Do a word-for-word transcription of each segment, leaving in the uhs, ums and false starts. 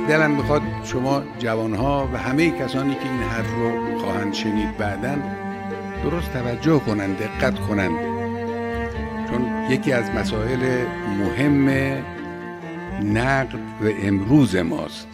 دلم میخواد شما جوانها و همه کسانی که این حرف رو خواهند شنید بعداً درست توجه کنند، دقت کنند، چون یکی از مسائل مهم نقد و امروز ماست.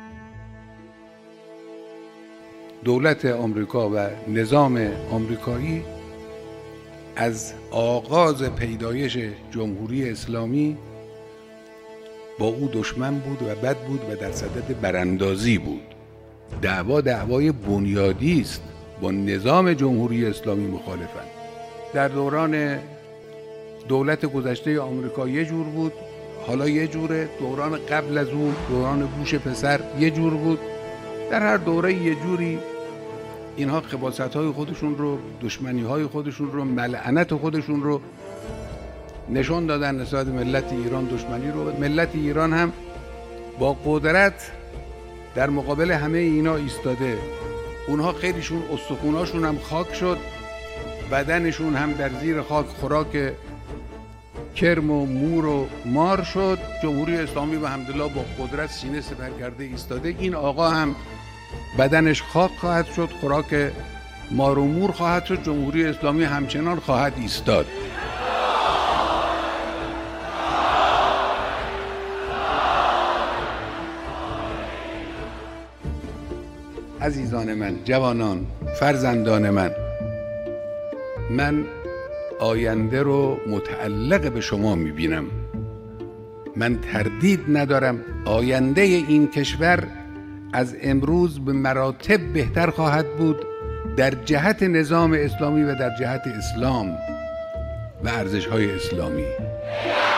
دولت آمریکا و نظام آمریکایی از آغاز پیدایش جمهوری اسلامی با او دشمن بود و بد بود و در صدد براندازی بود. دعوا دعوای بنیادی است، با نظام جمهوری اسلامی مخالفند. در دوران دولت گذشته آمریکا یه جور بود، حالا یه جوره، دوران قبل از اون دوران بوش پسر یه جور بود. در هر دوره یه جوری اینها خباثت‌های خودشون رو، دشمنی‌های خودشون رو، ملعنت خودشون رو نشون دادن نسبت ملت ایران. دشمنی رو ملت ایران هم با قدرت در مقابل همه اینا ایستاده. اونها خیلیشون استخوناشون هم خاک شد، بدنشون هم در زیر خاک خوراک کرم و مور و مار شد. جمهوری اسلامی و الحمدلله با قدرت سینه سپر کرده ایستاده. این آقا هم بدنش خاک خواهد شد، خوراک مار و مور خواهد شد. جمهوری اسلامی همچنان خواهد ایستاد. عزیزان من، جوانان، فرزندان من، من آینده رو متعلق به شما میبینم. من تردید ندارم آینده این کشور از امروز به مراتب بهتر خواهد بود در جهت نظام اسلامی و در جهت اسلام و ارزش‌های اسلامی.